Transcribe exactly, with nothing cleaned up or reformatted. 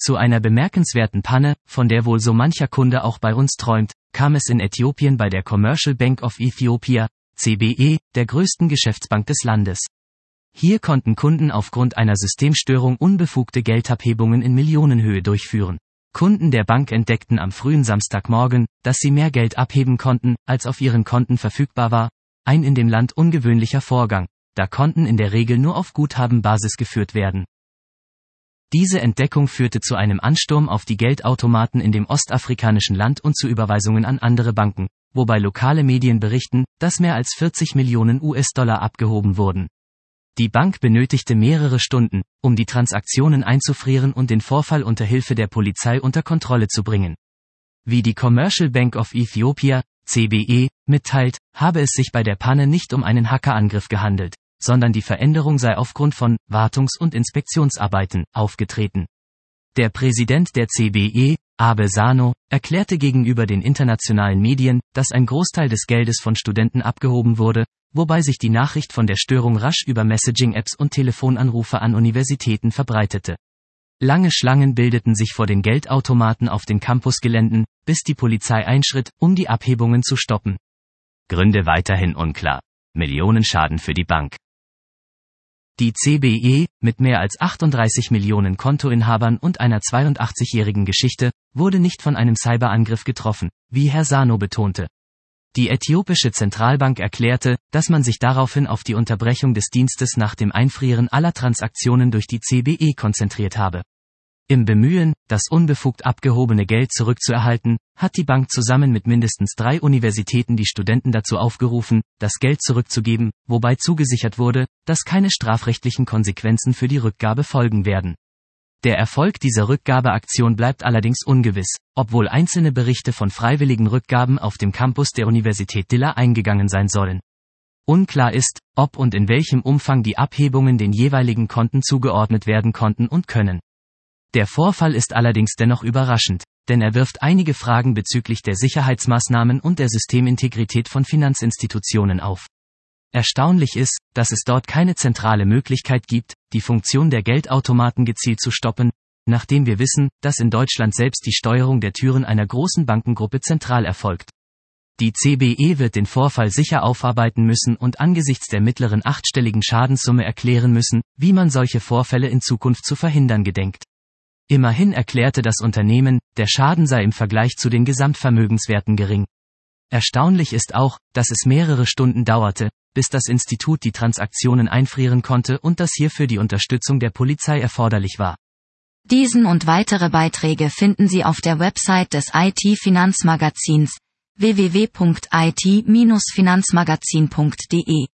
Zu einer bemerkenswerten Panne, von der wohl so mancher Kunde auch bei uns träumt, kam es in Äthiopien bei der Commercial Bank of Ethiopia, C B E, der größten Geschäftsbank des Landes. Hier konnten Kunden aufgrund einer Systemstörung unbefugte Geldabhebungen in Millionenhöhe durchführen. Kunden der Bank entdeckten am frühen Samstagmorgen, dass sie mehr Geld abheben konnten, als auf ihren Konten verfügbar war, ein in dem Land ungewöhnlicher Vorgang, da Konten in der Regel nur auf Guthabenbasis geführt werden. Diese Entdeckung führte zu einem Ansturm auf die Geldautomaten in dem ostafrikanischen Land und zu Überweisungen an andere Banken, wobei lokale Medien berichten, dass mehr als vierzig Millionen U S-Dollar abgehoben wurden. Die Bank benötigte mehrere Stunden, um die Transaktionen einzufrieren und den Vorfall unter Hilfe der Polizei unter Kontrolle zu bringen. Wie die Commercial Bank of Ethiopia, C B E, mitteilt, habe es sich bei der Panne nicht um einen Hackerangriff gehandelt, sondern die Veränderung sei aufgrund von Wartungs- und Inspektionsarbeiten aufgetreten. Der Präsident der C B E, Abe Sano, erklärte gegenüber den internationalen Medien, dass ein Großteil des Geldes von Studenten abgehoben wurde, wobei sich die Nachricht von der Störung rasch über Messaging-Apps und Telefonanrufe an Universitäten verbreitete. Lange Schlangen bildeten sich vor den Geldautomaten auf den Campusgeländen, bis die Polizei einschritt, um die Abhebungen zu stoppen. Gründe weiterhin unklar. Millionenschaden für die Bank. Die C B E, mit mehr als achtunddreißig Millionen Kontoinhabern und einer zweiundachtzigjährigen Geschichte, wurde nicht von einem Cyberangriff getroffen, wie Herr Sano betonte. Die äthiopische Zentralbank erklärte, dass man sich daraufhin auf die Unterbrechung des Dienstes nach dem Einfrieren aller Transaktionen durch die C B E konzentriert habe. Im Bemühen, das unbefugt abgehobene Geld zurückzuerhalten, hat die Bank zusammen mit mindestens drei Universitäten die Studenten dazu aufgerufen, das Geld zurückzugeben, wobei zugesichert wurde, dass keine strafrechtlichen Konsequenzen für die Rückgabe folgen werden. Der Erfolg dieser Rückgabeaktion bleibt allerdings ungewiss, obwohl einzelne Berichte von freiwilligen Rückgaben auf dem Campus der Universität Dilla eingegangen sein sollen. Unklar ist, ob und in welchem Umfang die Abhebungen den jeweiligen Konten zugeordnet werden konnten und können. Der Vorfall ist allerdings dennoch überraschend, denn er wirft einige Fragen bezüglich der Sicherheitsmaßnahmen und der Systemintegrität von Finanzinstitutionen auf. Erstaunlich ist, dass es dort keine zentrale Möglichkeit gibt, die Funktion der Geldautomaten gezielt zu stoppen, nachdem wir wissen, dass in Deutschland selbst die Steuerung der Türen einer großen Bankengruppe zentral erfolgt. Die C B E wird den Vorfall sicher aufarbeiten müssen und angesichts der mittleren achtstelligen Schadenssumme erklären müssen, wie man solche Vorfälle in Zukunft zu verhindern gedenkt. Immerhin erklärte das Unternehmen, der Schaden sei im Vergleich zu den Gesamtvermögenswerten gering. Erstaunlich ist auch, dass es mehrere Stunden dauerte, bis das Institut die Transaktionen einfrieren konnte und dass hierfür die Unterstützung der Polizei erforderlich war. Diesen und weitere Beiträge finden Sie auf der Website des I T-Finanzmagazins w w w punkt i t Bindestrich finanzmagazin punkt d e.